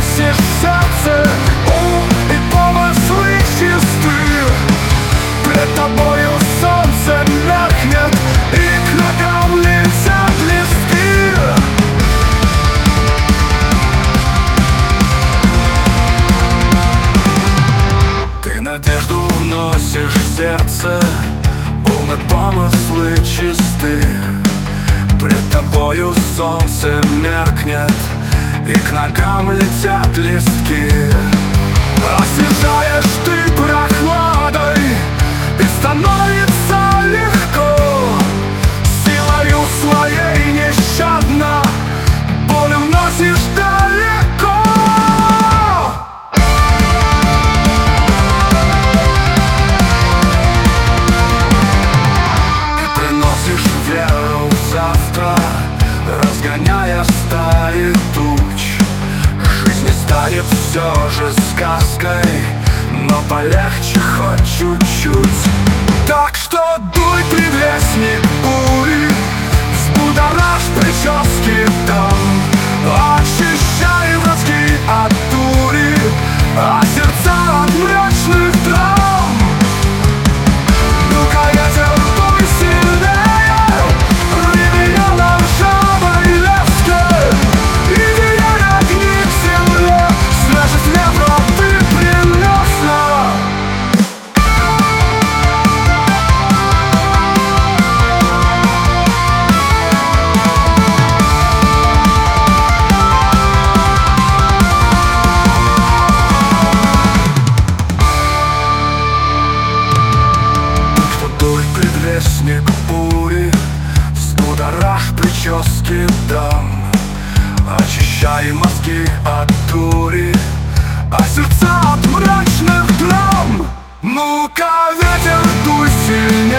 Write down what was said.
носишь в сердце ум и помыслы чисты. Пред тобою солнце меркнет, и к ногам летят листки. Ты надежду носишь в сердце, ум и помыслы чисты. Пред тобою солнце меркнет, и к ногам летят листки. Освежаешь ты прохладой, и становится легко. Силою своей нещадно боль вносишь далеко. И приносишь веру в завтра, разгоняя стаи туч. Жизнь не станет все же сказкой, но полегче хоть чуть-чуть. Так что дуй, предвестник бури, взбудоражь прически там, очищай мозги от дури, а сердца от мрачных драм. Ну-ка, ветер, дуй сильнее, рви меня на ржавой леске, и сияй огни к земле, свежесть ветра ты принесла. Предвестник бури, взбудоражь прически дам, очищай мозги от дури, а сердца от мрачных драм. Ну-ка, ветер, дуй сильнее,